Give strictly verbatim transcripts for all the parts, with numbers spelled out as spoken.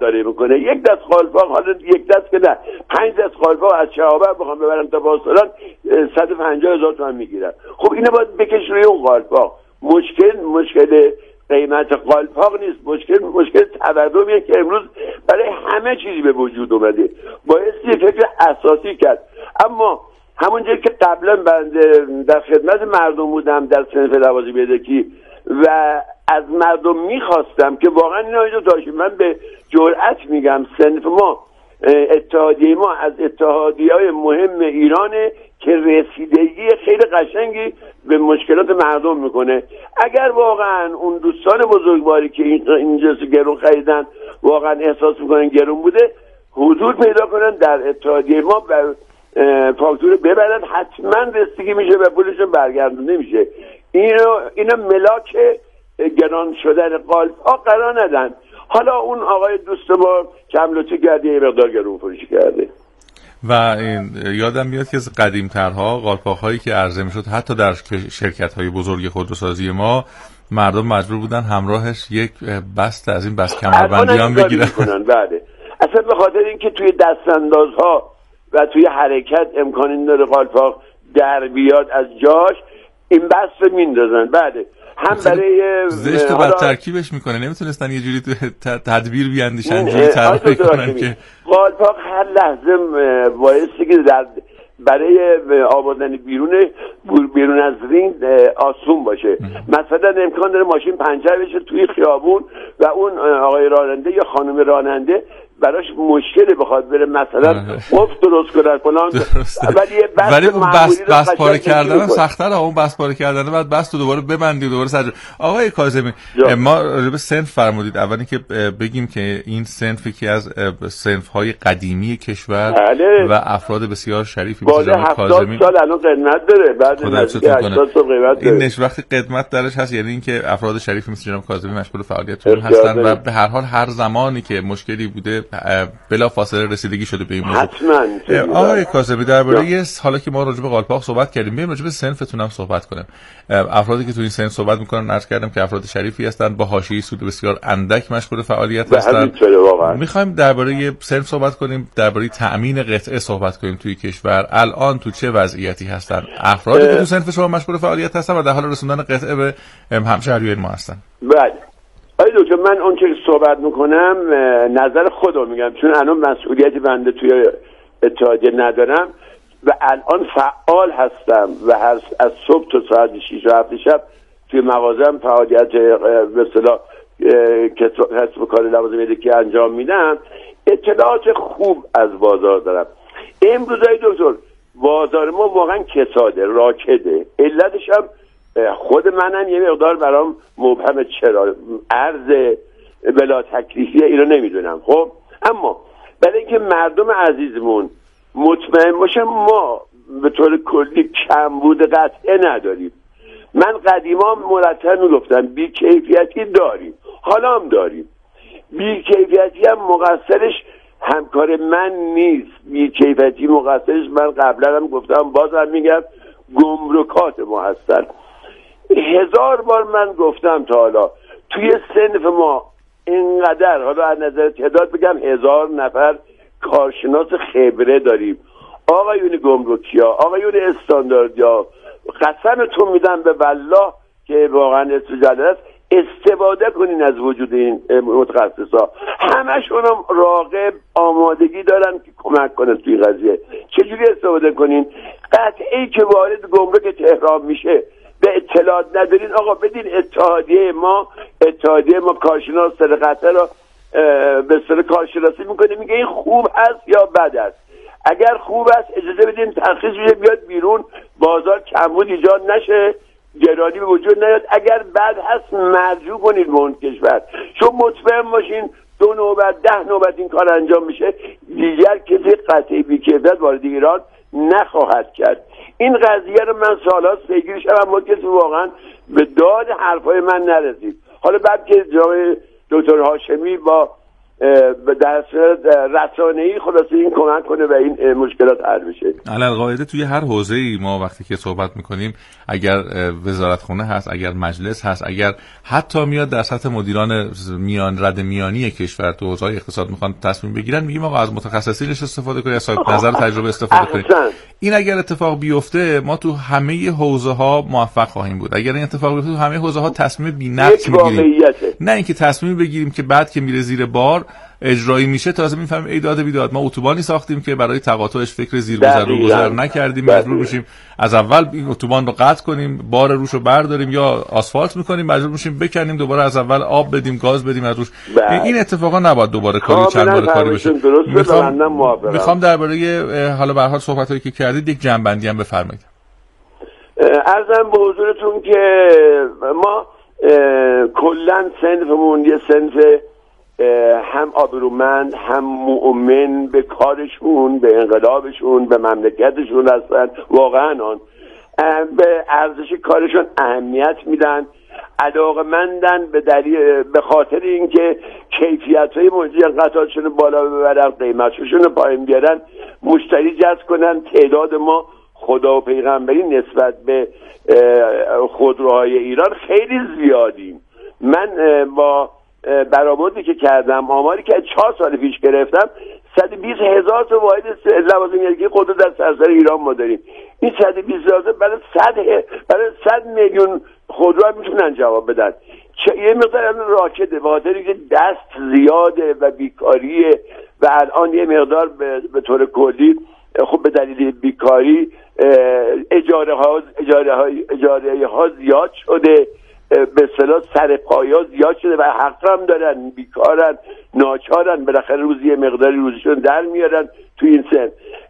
داره میکنه. یک دست قالپاق، حالا یک دست که نه، پنج دست قالپاق از شهابر بخوام ببرم تا باستان صد و پنجاه هزار تومان میگیرن. خب اینو باید بکش روی اون قالپاق. مشکل مشکل قیمت قالپاق نیست، مشکل مشکل تورمیه که امروز برای همه چیزی به وجود اومده. بایستی فکر اساسی کرد. اما همونجایی که قبلا بنده در خدمت مردم بودم در صنف لوازم یدکی و از مردم میخواستم که واقعا اینا اینو داشتیم، من به جرئت میگم صنف ما، اتحادیه ما از اتحادیه‌های مهم ایرانه که رسیدگی خیلی قشنگی به مشکلات مردم میکنه. اگر واقعا اون دوستان بزرگواری که این جنس گرون خریدن واقعا احساس میکنن گرون بوده، حضور پیدا کنن در اتحادیه ما و فاکتور ببرن، حتما رسیدگی میشه و پولشون برگردونده میشه. اینو اینا ملاک گران شدن قالپاق قرار ندن. حالا اون آقای دوست ما کم لطفی کرده یه مقدار گرون فروشی کرده و این یادم میاد که از قدیم‌ترها قالپاق‌هایی که عرضه میشد حتی در شرکت‌های بزرگ خودروسازی ما مردم مجبور بودن همراهش یک بست از این بست کمربندیان بگیرن. بله، اصلا به خاطر اینکه توی دستاندازها و توی حرکت امکانی داره قالپاق در بیاد از جاش، این بست رو میندازن. بله، هم برای زشت و بد ترکیبش میکنه، نمیتونستن یه جوری تدبیر بیاندیشن جوری طراحی کنن که قالپاق هر لحظه بایستی که در برای آوردن بیرون بیرون از رینگ آسون باشه. مثلا امکان داره ماشین پنچر بشه توی خیابون و اون آقای راننده یا خانم راننده براش مشکلی بخواد بره مثلا قفل درست کنه فلان، ولی ولی اون بس بس پاره کردن هم سخت‌تره. اون بس پاره کردن بعد بس رو دوباره ببندید دوباره سر. آقای کاظمی، ما به صنف فرمودید، اولی که بگیم که این صنف یکی از صنف‌های قدیمی کشور بله. و افراد بسیار شریفی مثل جناب کاظمی سال الان قدمت داره، بعد نزدیک هشتاد سال قدمت داره. این نش وقتی قدمت درش هست یعنی اینکه افراد شریفی مثل جناب کاظمی مشغول فعالیتشون هستن و به هر حال هر زمانی که مشکلی بوده بلا فاصله رسیدگی شده به این موضوع. حتما. آقای کاظمی، درباره حالا که ما راجع به قالپاق صحبت کردیم، بریم راجع به صنفتون هم صحبت کنیم. افرادی که تو این صنف صحبت میکنن عرض کردم که افراد شریفی هستن با حاشیه سود بسیار اندک مشغول فعالیت هستن. میخوایم درباره صنف صحبت کنیم، درباره تأمین قطعه صحبت کنیم توی کشور. الان تو چه وضعیتی هستن افرادی که تو صنف شما مشغول فعالیت هستن و در حال رسوندن قطعه به همشهریان ما هستن؟ بله. آقای دکتر، من اون چیزی صحبت میکنم نظر خودم میگم، چون الان مسئولیتی بنده توی اتحادیه ندارم و الان فعال هستم و هر از صبح تا ساعت شش و هفت شب توی مغازم فعالیت به اصطلاح کسب کار لوازم یدکی انجام میدم. اطلاعات خوب از بازار دارم. امروز های دکتر بازار ما واقعا کساده، راکده. علتش هم خود منم یه مقدار برام مبهمه، چرا ارز بلا تکلیفیه اینو نمیدونم. خب اما برای اینکه مردم عزیزمون مطمئن باشه ما به طور کلی کمبود قطعه نداریم. من قدیما مرتب میگفتم بی کیفیتی داریم، حالا هم داریم. بی کیفیتی هم مقصرش همکار من نیست، بی کیفیتی مقصرش من قبلا هم گفتم بازم میگم گمرکات ما هستن. هزار بار من گفتم تا حالا توی صنف ما اینقدر، حالا از نظر تعداد بگم هزار نفر کارشناس خبره داریم. آقایون گمرکیا، آقایون استانداردیا، قسمتون میدم به والله که واقعا استجاده است، استفاده کنین از وجود این متخصصا. همشون هم راغب آمادگی دارن که کمک کنن توی قضیه. چجوری استفاده کنین؟ قطعی که وارد گمرک تهران میشه به اطلاعات ندارین، آقا بدین اتحادیه ما، اتحادیه ما کارشناس سرقطعه را به اصطلاح کارشناسی میکنه، میگه این خوب است یا بد است. اگر خوب است اجازه بدین ترخیص بشه بیاد بیرون، بازار کمبود ایجاد نشه، گرانی به وجود نیاد. اگر بد هست مرجوع کنید به اون کشور، چون مطمئن باشین دو نوبت ده نوبت این کار انجام میشه، دیگر کسی قطعی بی‌کیفیت وارد ایران نخواهد کرد. این قضیه رو من سال‌هاست پیگیرشم اما کسی واقعا به داد حرفای من نرسید. حالا بعد که جناب دکتر هاشمی با در رسانه‌ای خلاصه این کمک کنه و این مشکلات حل بشه. علالقاعده توی هر حوزه‌ای ما وقتی که صحبت می‌کنیم، اگر وزارتخونه هست، اگر مجلس هست، اگر حتی میاد در سطح مدیران میان رد میانی کشور تو حوزه‌های اقتصاد میخوان تصمیم بگیرن، میگیم آقا از متخصصینش استفاده کنید، از صاحب نظر تجربه استفاده کنید. این اگر اتفاق بیفته ما تو همه حوزه‌ها موفق خواهیم بود. اگر این اتفاق بیفته تو همه حوزه‌ها تصمیم بی‌نقص می‌گیریم، نه اینکه تصمیم بگیریم که بعد که میره زیر بار اجرایی میشه تازه میفهمیم ای داد بیداد ما اتوبانی ساختیم که برای تقاطعش فکر زیرگذر رو گذر نکردیم، مجبور میشیم از اول این اتوبان رو قطع کنیم، بار روش رو برداریم یا آسفالت میکنیم، مجبور میشیم بکنیم دوباره از اول آب بدیم، گاز بدیم از روش. این اتفاقا نباید دوباره کاری چند بار کاری بشه. میخوام میخوام درباره حالا به هر حال صحبتایی که کردید یک جنبندی هم بفرمایید. عرضم به حضورتون که ما کلا صنفمون یه صنف هم آبرومند هم مؤمن به کارشون، به انقلابشون، به مملکتشون هستن. واقعا آن به ارزش کارشون اهمیت میدن، علاقه‌مندن به دلیل به خاطر اینکه کیفیت‌های موجودی قطعاتشون بالا ببرن، قیمتشون رو پایین بیارن، مشتری جذب کنن. تعداد ما خدا و پیغمبری نسبت به خودروهای ایران خیلی زیادیم. من با برآوردی که کردم، آماری که چهار سال پیش گرفتم، صد و بیست هزار تا واحد لوازم یکی خودرو در سراسر ایران ما داریم. این صد و بیست هزار برای صد برای صد میلیون خودرو هم میتونن جواب بدن. یه مقدار راکده به خاطر اینکه دست زیاده و بیکاریه و الان یه مقدار به, به طور کلی خب به دلیل بیکاری اجاره ها اجاره ها اجاره ها زیاد شده، به اصطلاح سر پایا زیاد شده و حق هم دارن، بیکارن، ناچارن، بالاخره روزی یه مقداری روزیشون در میارن تو این سن.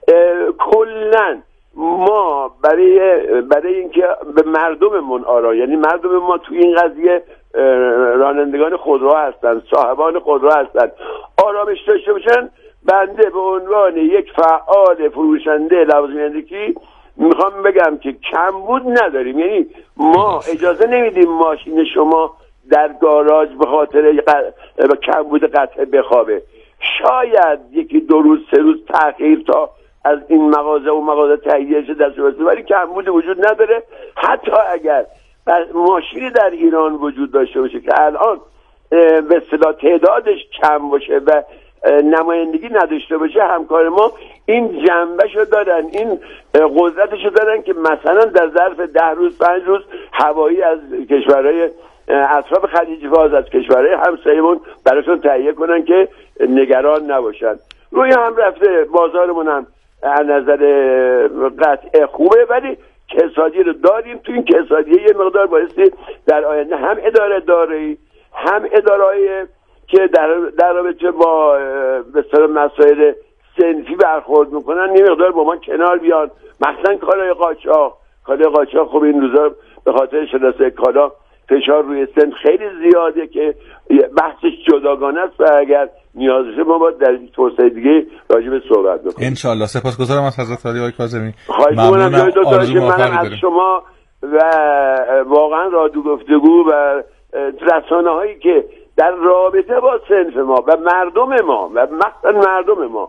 کلا ما برای برای اینکه به مردممون آرا، یعنی مردم ما تو این قضیه رانندگان خودرو هستن، صاحبان خودرو هستن، آرامش داشته باشن. بنده به عنوان یک فعال فروشنده لوازم یدکی میخوام بگم که کمبود نداریم. یعنی ما اجازه نمیدیم ماشین شما در گاراژ به خاطر کمبود قطعه بخوابه. شاید یکی دو روز سه روز تأخیر تا از این مغازه و مغازه تهیه شه دست برسه، ولی کمبود وجود نداره. حتی اگر ماشینی در ایران وجود داشته باشه که الان به اصطلاح تعدادش کم باشه و نمایندگی نداشته باشه، همکار ما این جنبهشو دارن، این قدرتشو دارن که مثلا در ظرف ده روز پنج روز هوایی از کشورهای اطراف خلیج فارس، از کشورهای همسایه‌مون براشون تهیه کنن که نگران نباشن. روی هم رفته، بازارمون هم از نظر قطع خوبه، ولی کسادی رو داریم. تو این کسادیه یه مقدار بایستی در آینده هم اداره داری هم ادارهای که در در رابطه با به اصطلاح مسائل صنفی برخورد میکنن یه مقدار با ما کنار بیان. مثلا کالای قاچاق، کالای قاچاق خب این روزا به خاطر شناسه کالا فشار روی صنف خیلی زیاده که بحثش جداگانه است و اگر نیاز بشه ما باید در توسعه دیگه راجع به صحبت بکنیم. ان شاء الله. سپاسگزارم از حضرت علی آقای کاظمی. ممنونم منم از شما و واقعا رادیو گفتگو و رسانه هایی که در رابطه با صنف ما و مردم ما و مخصوصا مردم ما،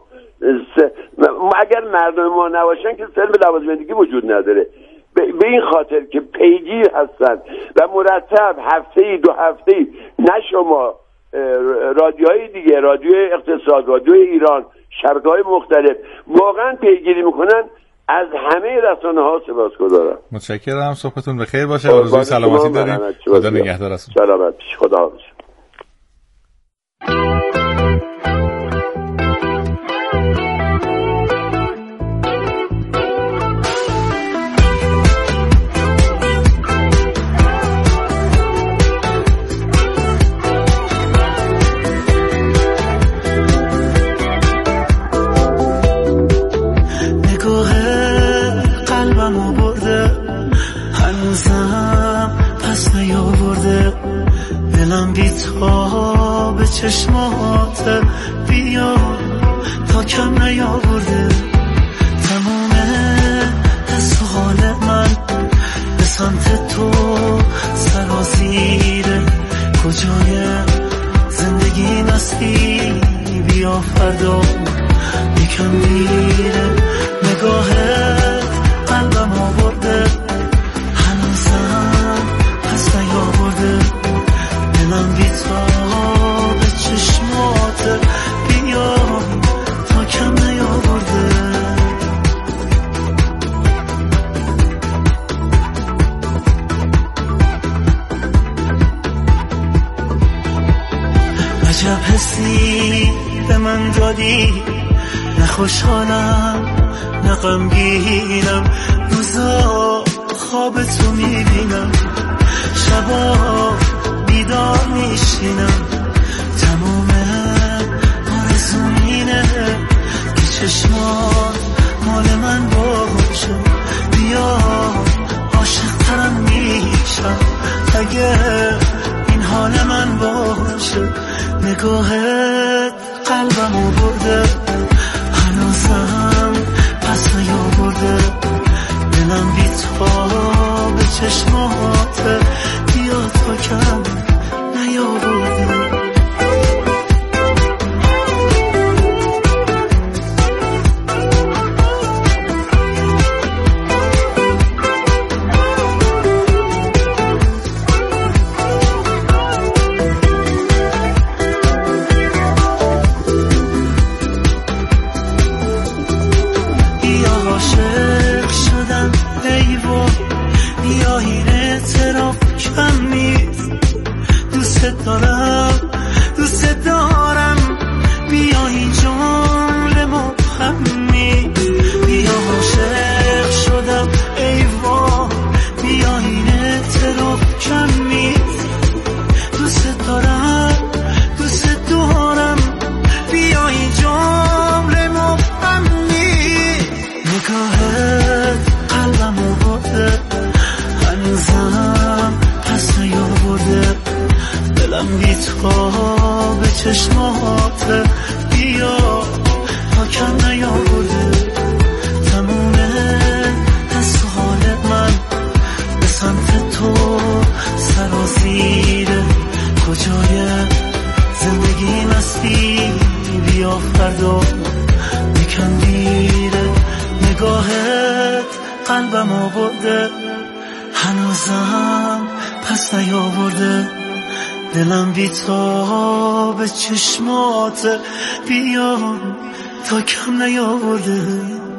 اگر مردم ما نباشن که صنف لوازم یدکی وجود نداره. به این خاطر که پیگیر هستن و مرتب هفته‌ای دو هفته‌ای نه شما رادیوهای دیگه، رادیو اقتصاد، رادیو ایران، شبکه‌های مختلف واقعا پیگیری میکنن. از همه رسانه ها سپاسگزارم. متشکرم. صحبتون بخیر باشه. آرزوی سلامتی داریم. خدا نگهدارتون. سلامت. خدا حافظ. دلم بی تا به چشمات بیا تا کم نیاورده تمام حس و حال من به سمت تو سرازیره. کجای زندگی نستی من دادی، نه خوشحالم نه غمگینم، روزا خواب تو میبینم، شبا بیدار میشینم، تموم آرزوم اینه که چشمات مال من باشه، بیا عاشق ترم میشم اگه این حال من باشه، نگاهت قلبمو برده هنوزم پس نیاورده، دلم بی‌تاب چشماته بیا تا کم نیاورده. دلم بی‌تاب چشمات بیا تا کم نیاورده.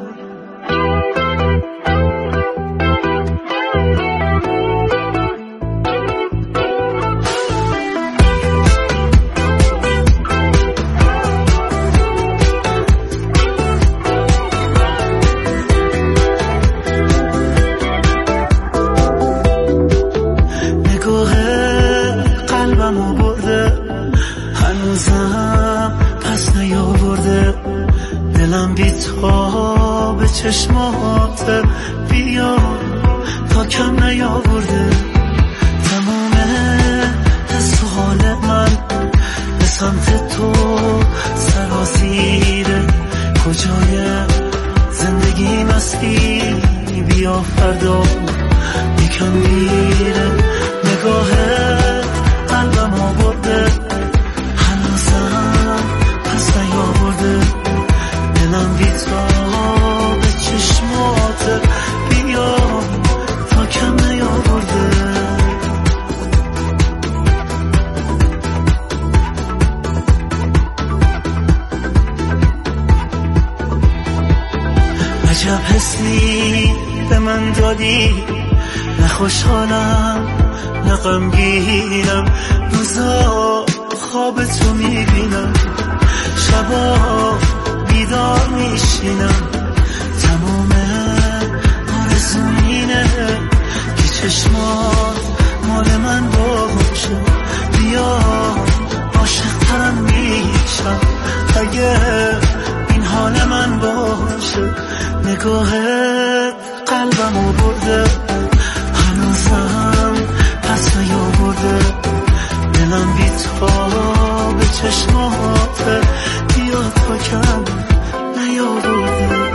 چشمات بیا تا کم نیاورده، تمام حس و حال من به سمت تو سرازیره، کجای زندگی مستی بیا فردا یکم میره، نگاهت قلبم آورده هنوزم پس نیاورده، دلم بی‌تاب چشمات بیا تا کم نیاورده. عجب حسی به من دادی، نه خوشحالم نه غمگینم، روزا خواب تو میبینم، شبا بیدار میشینم، تمام آرزوم اینه که چشمات مال من باشه، بیا عاشق ترم میشم اگه این حال من باشه، نگاهت قلبمو برده هنوزم پس نیاورده، دلم بی‌تاب چشمات بیا تا کم نیاورده.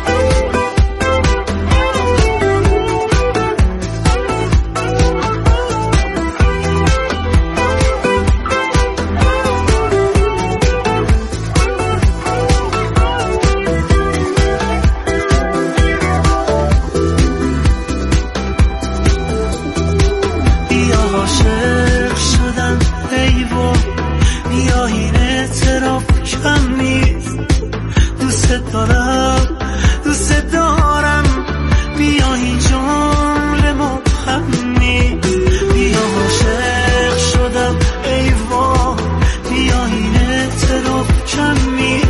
عاشق شدم ای وای، بیا این اعتراف کم نیست، دوست دارم دوست دارم، بیا این جمله مبهم نیست، بیا عاشق شدم ای وای، بیا این اعتراف کم نیست.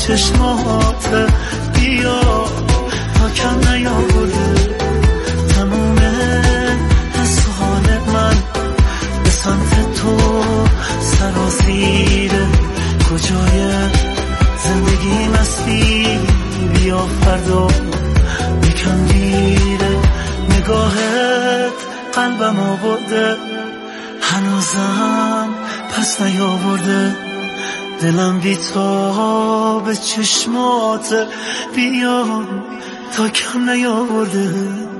چشمات بیا تا کم نیاورده تموم حس و حال من به سمت تو سرازیره کجای زندگی مستی بیا فردا یکم دیره نگاهت قلبم آورده هنوزم پس نیاورده دلم بی تو به چشمات بیا تا کم نیاورده.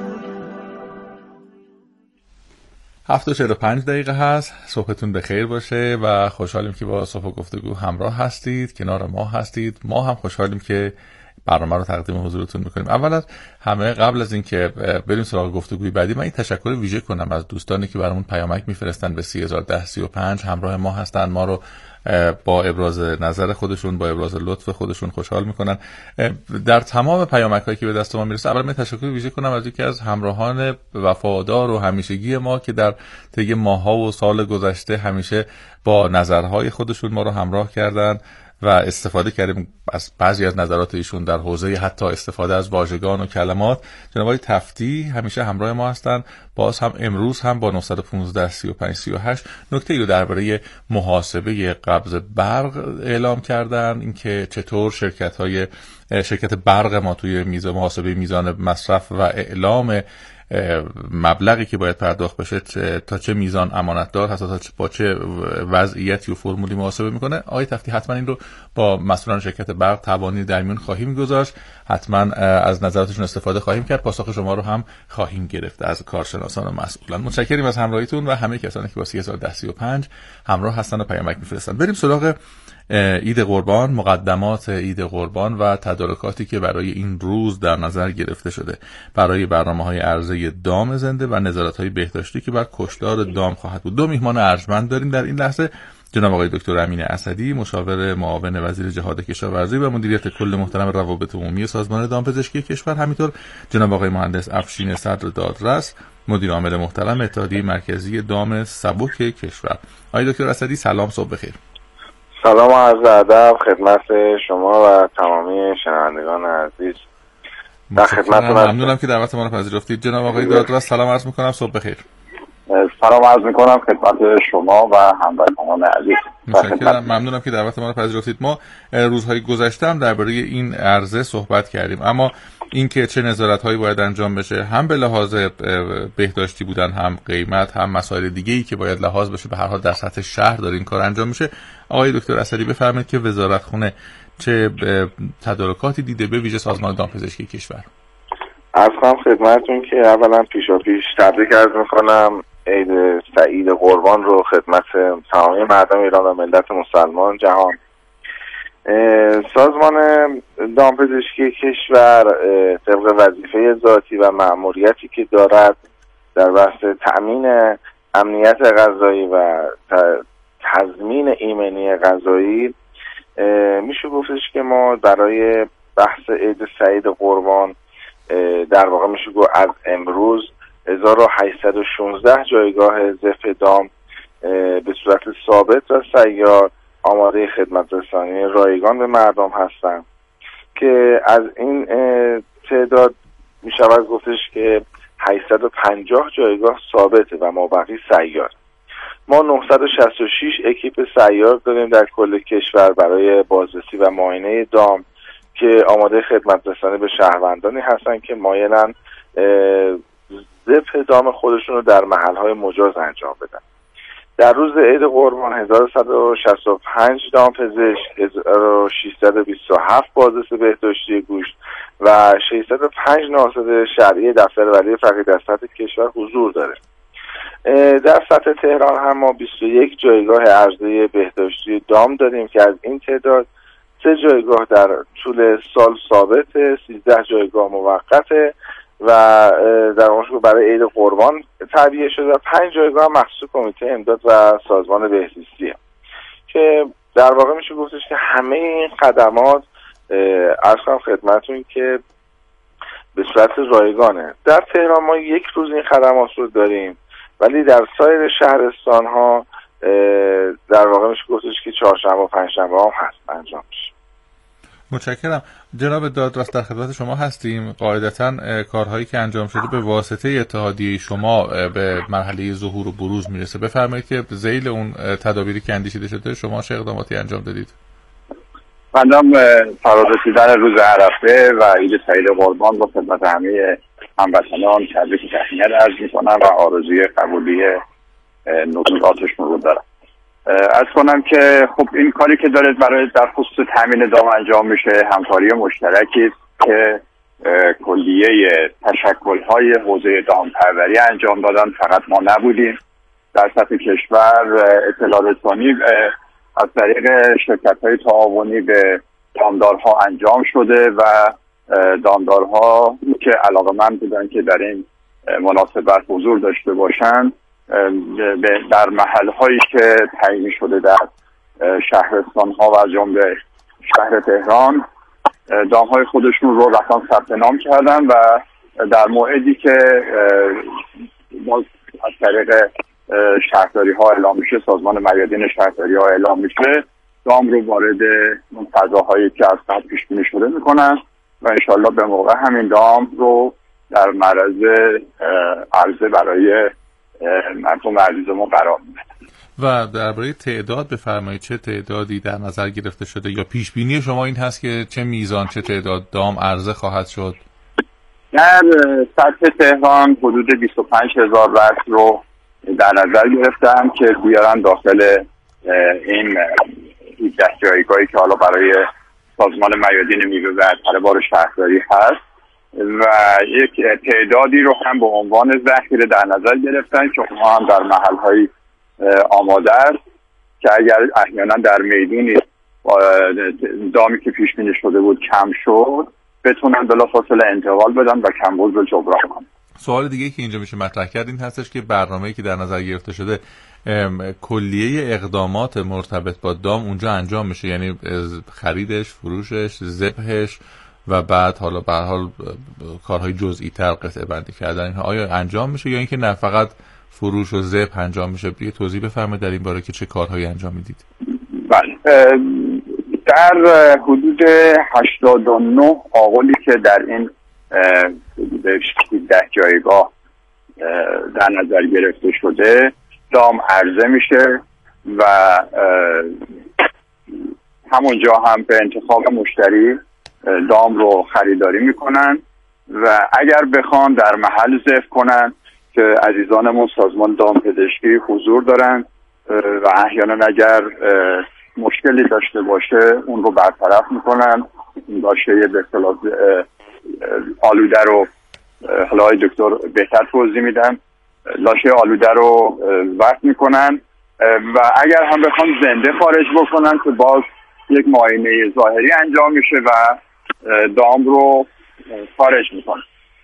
هفت و چهل و پنج دقیقه هست. صبحتون بخیر باشه و خوشحالیم که با صبح گفتگو همراه هستید، کنار ما هستید. ما هم خوشحالیم که برنامه رو تقدیم حضورتون میکنیم. اول از همه قبل از این که بریم سراغ گفتگوی بعدی من این تشکر ویژه کنم از دوستانی که برامون پیامک میفرستن به سی هزار و ده سی و پنج همراه ما هستن، ما رو با ابراز نظر خودشون با ابراز لطف خودشون خوشحال میکنن. در تمام پیامک هایی که به دست ما میرسه اول من تشکر ویژه کنم از یکی از همراهان وفادار و همیشگی ما که در طی ماه‌ها و سال گذشته همیشه با نظرهای خودشون ما رو همراه کردن و استفاده کردیم از بعضی از نظرات ایشون در حوزه حتی استفاده از واژگان و کلمات. جناب آقای تفتی همیشه همراه ما هستن. باز هم امروز هم با نه یک پنج سی و پنج سی و هشت نکته ای رو درباره محاسبه قبض برق اعلام کردن، اینکه چطور شرکت های شرکت برق ما توی میزان محاسبه میزان مصرف و اعلام مبلغی که باید پرداخت بشه تا چه میزان امانتدار هست، تا با چه وضعیتی و فرمولی محاسبه میکنه. آقای تفتی حتما این رو با مسئولان شرکت برق توانی در میون خواهیم گذاشت، حتما از نظراتشون استفاده خواهیم کرد، پاسخ شما رو هم خواهیم گرفت از کارشناسان و مسئولان. متشکریم از همراهیتون و همه کسانی که با سی هزار و ده سی و پنج همراه هستن و پیامک میفرستن. بریم سراغ عید قربان، مقدمات عید قربان و تدارکاتی که برای این روز در نظر گرفته شده برای برنامه‌های عرضه دام زنده و نظارت‌های بهداشتی که بر کشتار دام خواهد بود. دو میهمان ارجمند داریم در این لحظه، جناب آقای دکتر امین اسدی، مشاور معاون وزیر جهاد کشاورزی و مدیریت کل محترم روابط عمومی سازمان دامپزشکی کشور، همینطور جناب آقای مهندس افشین صدر دادرس، مدیر عامل محترم اتحادیه مرکزی دام سبک کشور. آقای دکتر اسدی سلام، صبح بخیر. سلام و عرض ادب خدمت شما و تمامی شنوندگان عزیز. در خدمتتون هستم. ممنونم که دعوت ما رو پذیرفتید. جناب آقای دادرس سلام عرض می‌کنم، صبح بخیر. سلام عرض می‌کنم خدمت شما و همراهان عزیز. متشکرم، ممنونم که دعوت ما رو پذیرفتید. ما روزهای گذشته هم درباره این عرضه صحبت کردیم، اما اینکه چه نظارت‌هایی باید انجام بشه هم به لحاظ بهداشتی بودن، هم قیمت، هم مسائل دیگه‌ای که باید لحاظ بشه، به هر حال در سطح شهر داره این کار انجام میشه. آقای دکتر اسدی بفرمایید که وزارتخونه چه تدارکاتی دیده به ویژه سازمان دامپزشکی کشور؟ عرض کنم خدمتتون که اولا پیشاپیش تبریک عرض می‌کنم عید سعید قربان رو خدمت تمامی مردم ایران و ملت مسلمان جهان. سازمان دامپزشکی کشور طبق وظیفه ذاتی و مأموریتی که دارد در بحث تأمین امنیت غذایی و تضمین ایمنی غذایی، میشه گفتش که ما برای بحث عید سعید قربان در واقع میشه گفت از امروز هزار و هشتصد و شانزده جایگاه ضبط دام به صورت ثابت و سیار آماده خدمت رسانی رایگان به مردم هستند که از این تعداد می شود گفتش که هشتصد و پنجاه جایگاه ثابته و مابقی سیار. ما نهصد و شصت و شش اکیپ سیار داریم در کل کشور برای بازرسی و معاینه دام که آماده خدمت رسانی به شهروندانی هستند که مایلن ذبح دام خودشون رو در محلهای مجاز انجام بدن. در روز عید قربان هزار و صد و شصت و پنج دامپزشک، هزار و ششصد و بیست و هفت بازرس بهداشتی گوشت و ششصد و پنج ناصر شرعی دفتر ولی فقیه در سطح کشور حضور داره. در سطح تهران هم ما بیست و یک جایگاه عرضه بهداشتی دام داریم که از این تعداد سه جایگاه در طول سال ثابته، سیزده جایگاه موقته و در واقع برای عید قربان تعبیه شده و پنج جایگاه مخصوص کمیته امداد و سازمان بهزیستیه که در واقع میشه گفتش که همه این خدمات عرض کنم خدمتتون که به صورت رایگانه. در تهران ما یک روز این خدمات رو داریم ولی در سایر شهرستان ها در واقع میشه گفتش که چهارشنبه و پنجشنبه هم هست انجام میشه. متشکرم. جناب دادرس در خدمت شما هستیم. قاعدتاً کارهایی که انجام شده به واسطه اتحادیه شما به مرحله ظهور و بروز میرسه. بفرمایید که ذیل اون تدابیری که اندیشیده شده شما چه اقداماتی انجام دادید؟ مندم فرارسیدن روز عرفه و عید سعید قربان با خدمت همه هموطنان تبریک و تهنیت عرض میکنم و آرزوی قبولی نکاتشون رو دارم. از کنم که خب این کاری که داره برای در خصوص تامین دام انجام میشه همکاری مشترکی است که کلیه تشکل‌های حوزه دامپروری انجام دادن. فقط ما نبودیم، در سطح کشور اطلاع رسانی از طریق شرکت‌های تعاونی به دامدارها انجام شده و دامدارها که علاقه‌مند بودن که در این مناسبت حضور داشته باشند در محل‌هایی که تعیین شده در شهرستان‌ها و از جمله شهر تهران دام‌های خودشون رو رفتن ثبت نام کردن و در موعدی که باز از طریق شهرداری‌ها اعلام میشه، سازمان میادین شهرداری‌ها اعلام میشه، دام رو وارد اون فضاهایی که از قبل پیش بینی شده میکنن و انشالله به موقع همین دام رو در معرض عرضه برای مردم عزیز ما قرار میده. و درباره تعداد بفرمایید، چه تعدادی در نظر گرفته شده یا پیش بینی شما این هست که چه میزان چه تعداد دام عرضه خواهد شد؟ در سطح تهران حدود بیست و پنج هزار رسم رو در نظر گرفتن که بیارن داخل این هجده جایگاهی که حالا برای سازمان میادین میوه و طلبار شهرداری هست و یک تعدادی رو هم به عنوان ذخیره در نظر گرفتن که اونها هم در محل‌های آماده است که اگر احیانا در میدونی دامی که پیش بینی شده بود کم شد بتونن بلافاصله انتقال بدن و کمبود رو جبران کنن. سوال دیگه که اینجا میشه مطرح کرد این هستش که برنامه‌ای که در نظر گرفته شده کلیه اقدامات مرتبط با دام اونجا انجام میشه، یعنی خریدش، فروشش، ذبحش و بعد حالا به هر حال کارهای جزئی تر قطعه بندی کردن اینها آیا انجام میشه یا اینکه نه فقط فروش و ذبح انجام میشه؟ یه توضیح بفرمایید در این باره که چه کارهایی انجام میدید. بله، در حدود هشتاد و نه آقلی که در این ده جایگاه در نظر گرفته شده دام عرضه میشه و همونجا هم به انتخاب مشتری دام رو خریداری میکنن و اگر بخوان در محل ذبح کنن که عزیزانمون سازمان دام پزشکی حضور دارن و احیانا اگر مشکلی داشته باشه اون رو برطرف میکنن. لاشه به اصطلاح آلوده رو حالا های دکتر بهتر توضیح میدن، لاشه آلوده رو وقت میکنن و اگر هم بخوان زنده خارج بکنن که باز یک معاینه ظاهری انجام میشه و دام رو خارج میکنن.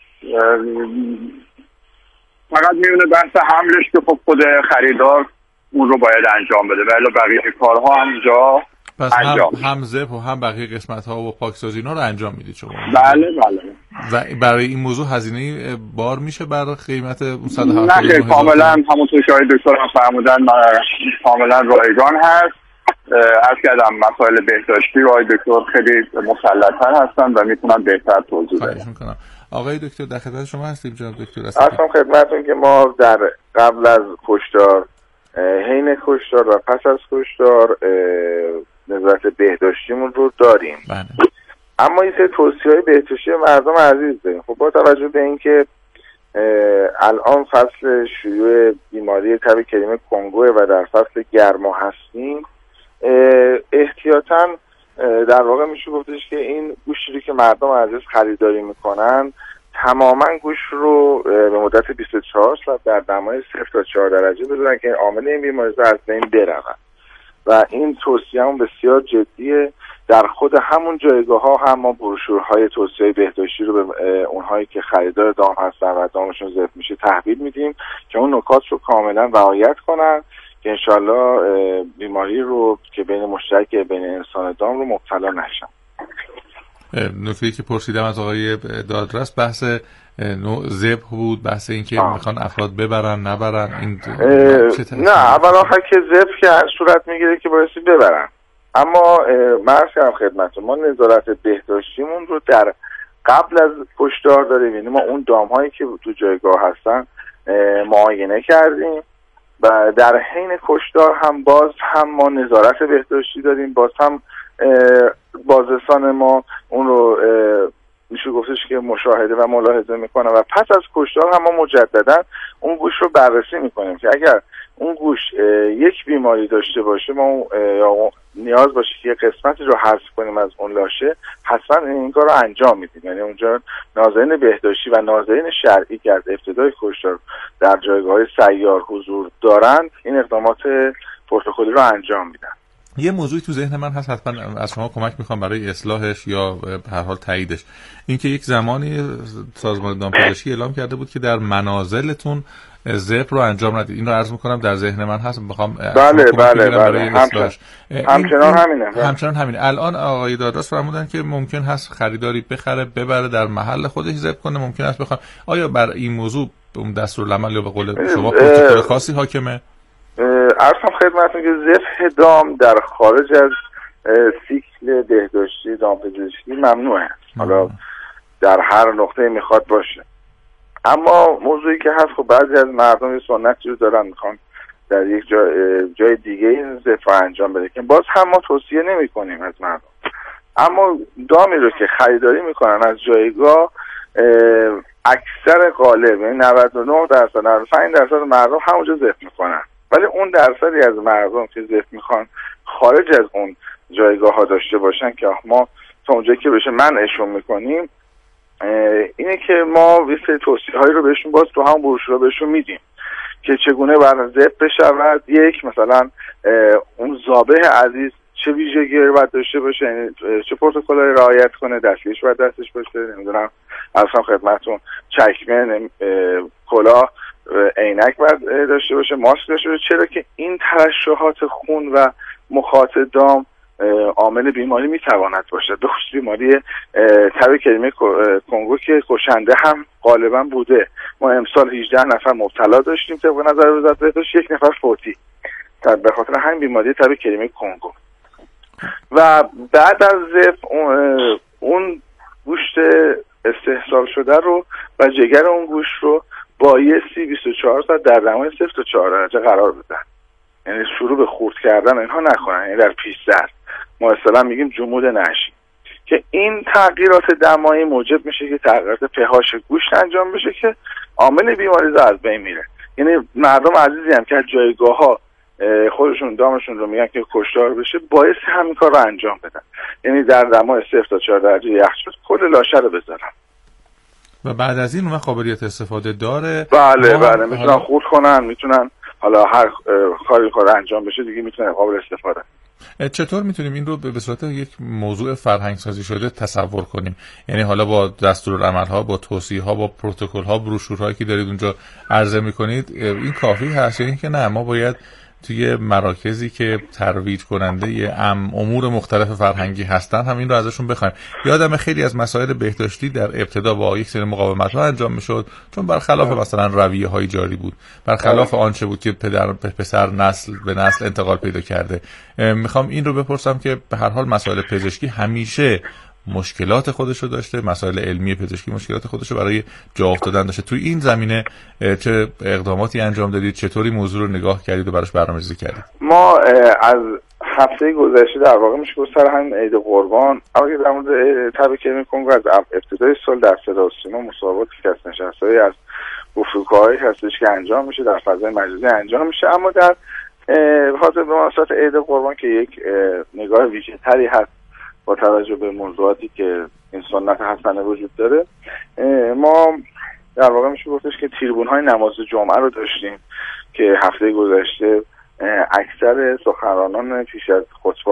فقط میونه بحث حملش که خب خود خریدار اون رو باید انجام بده ولی بقیه کارها همونجا انجام هم هم ذبح و هم بقیه قسمت ها و پاکسازی اینا رو انجام میدید شما؟ بله بله. و برای این موضوع هزینه بار میشه برای قیمت اون صد و هفتاد؟ نه کاملا همونطور که آقای دکتر هم فرمودن کاملا رایگان هست. از کردم مسائل بهداشتی رو آقای دکتر خیلی مسلط‌تر هستن و میتونن بهتر توضیح بدن. آقای دکتر در خدمت شما هستیم جناب دکتر. اصلا خدمتتون که ما در قبل از کشتار، حین کشتار و پس از کشتار نظارت بهداشتیمون رو داریم. بله. اما یه سری توصیه‌های بهداشتی مردم عزیز داریم. خب با توجه به اینکه الان فصل شیوع بیماری تب کریمی کنگو و در فصل گرما هستیم، احتیاطاً در واقع میشه گفتش که این گوشتی که مردم عزیز خریداری میکنن تماما گوش رو به مدت بیست و چهار ساعت در دمای صفر تا چهار درجه بذارن که عامل این بیماری از بین برون و این توصیه هم بسیار جدیه. در خود همون جایگاه ها هم ما بروشورهای توصیه بهداشتی رو به اونهایی که خریدار دام هستن و دامشون ذبح میشه تحویل میدیم که اون نکات رو کاملا رعایت کنن که انشالله بیماری رو که بین مشترک بین انسان دام رو مبتلا نشن. نکته‌ای که پرسیدم از آقای دادرس بحث نوع ذبح بود، بحث این که میخوان افراد ببرن نبرن. این نه اول آخر که ذبح که صورت میگیره که بایستی ببرن، اما مرز کردم خدمتتون، ما نظارت بهداشتیمون رو در قبل از کشتار داریم، یعنی ما اون دام هایی که تو جایگاه هستن معاینه کردیم و در حین کشتار هم باز هم ما نظارت بهداشتی داریم، باز هم بازرسان ما اون رو میشه گفتش که مشاهده و ملاحظه میکنه و پس از کشتار هم ما مجددا اون گوش رو بررسی میکنیم که اگر اون گوش یک بیماری داشته باشه ما یا نیاز باشه که یه قسمتی رو حذف کنیم از اون لاشه، حتما این کار رو انجام میدیم. یعنی اونجا ناظرین بهداشتی و ناظرین شرعی که از ابتدای کشتار در جایگاه سیار حضور دارند این اقدامات پروتکلی رو انجام میدن. یه موضوعی تو ذهن من هست، حتما از شما کمک میخوام برای اصلاحش یا به هر حال تاییدش. اینکه یک زمانی سازمان دامپزشکی اعلام کرده بود که در منازلتون ذبح رو انجام ندید. این رو عرض میکنم در ذهن من هست، میخوام بله بله بله همچنان همچنان همینه همچنان همینه. الان آقای دادراس فرمودن که ممکن هست خریداری بخره ببره در محل خودش ذبح کنه، ممکن است بخوام. آیا بر این موضوع اون دستورالعمل یا به قول شما پروتکل خاصی حاکمه؟ عرضم خدمتتون که ذبح دام در خارج از سیکل بهداشتی دامپزشکی ممنوعه، حالا در هر نقطه میخواد باشه. اما موضوعی که هست، خب بعضی از مردم یه سنتی رو دارن میخوان در یک جای, جای دیگه این ذبح انجام بده که باز هم ما توصیه نمی کنیم از مردم. اما دامی رو که خریداری میکنن از جایگاه اکثر غالب یعنی نود و نه درصد نود و پنج درصد مردم همونجا ذبح میکنن، ولی اون درصدی از مردم که ذبح میخوان خارج از اون جایگاه ها داشته باشن که ما تا اونجایی که بشه منعشون میکنیم، اینه که ما یه سری توصیه هایی رو بهشون باز تو همون بروشورها بهشون میدیم که چگونه باید ذبح بشود. یک مثلا اون ذابح عزیز چه ویژگی رو باید داشته باشه، یعنی چه پروتکل‌هایی رعایت کنه، دستکش باید دستش باشه، نمیدونم اصلا خدمتتون چکمه، کلاه، عینک باید داشته باشه، ماسک داشته باشه، چرا که این ترشحات خون و مخاط دام عامل بیماری میتواند باشد. به خصوص بیماری تب کریمی کنگو که کشنده هم غالبا بوده. ما امسال هجده نفر مبتلا داشتیم طبق نظر وزارت بهداشت، یک نفر فوتی به خاطر همین بیماری تب کریمی کنگو. و بعد از ذبح اون گوشت استحصال شده رو و جگر اون گوشت رو بایستی بیست و چهار ساعت در دمای صفر تا چهار درجه قرار بدن، یعنی شروع به خورد کردن اینها نکنن، یعنی در پیش زرد ما اصلا میگیم جمود نشی، که این تغییرات دمایی موجب میشه که تغییرات پهاش گوشت انجام بشه که عامل بیماری رو از بین میره. یعنی مردم عزیزی هم که از جایگاه ها خودشون دامشون رو میگن که کشتار بشه باعث همین کار رو انجام بدن، یعنی در دمای صفر تا چهار درجه یخچال کل لاشه رو بذارن و بعد از این اون قابلیت استفاده داره. بله بله میتونن حالا... خورد کنن، میتونن حالا هر کاری کار انجام بشه دیگه میتونن قابل استفاده. چطور میتونیم این رو به صورت یک موضوع فرهنگ سازی شده تصور کنیم؟ یعنی حالا با دستورالعمل‌ها، با توصیه‌ها، با پروتکل‌ها، بروشورهایی که دارید اونجا عرضه میکنید این کافی هست، یعنی که نه ما باید توی مراکزی که ترویج کننده ام امور مختلف فرهنگی هستن هم این رو ازشون بخوایم؟ یادم خیلی از مسائل بهداشتی در ابتدا با یک سری مقاومت‌ها انجام میشد، چون برخلاف مثلا رویه‌های جاری بود، برخلاف آنچه بود که پدر پسر نسل به نسل انتقال پیدا کرده. میخوام این رو بپرسم که به هر حال مسائل پزشکی همیشه مشکلات خودشو داشته، مسائل علمی پزشکی مشکلات خودشو برای جا افتادن داشته. توی این زمینه چه اقداماتی انجام دادید؟ چطوری موضوع رو نگاه کردید و براش برنامه‌ریزی کردید؟ ما از هفته گذشته در واقع میشه گفت سر همین عید قربان، اما در مورد تب کریمی کنگو از ابتدای سال در صدا و سیما مسابقات کسب نشست‌هایی از گفتگوهایی هستش که انجام میشه، در فضای مجازی انجام میشه، اما در خاطر به مناسبت عید قربان که یک نگاه ویژه‌تری هست با توجه به موضوعاتی که این سنت حسنه وجود داره، ما در واقع میشه گفتش که تریبون‌های نماز جمعه رو داشتیم که هفته گذشته اکثر سخنرانان پیش از خطبه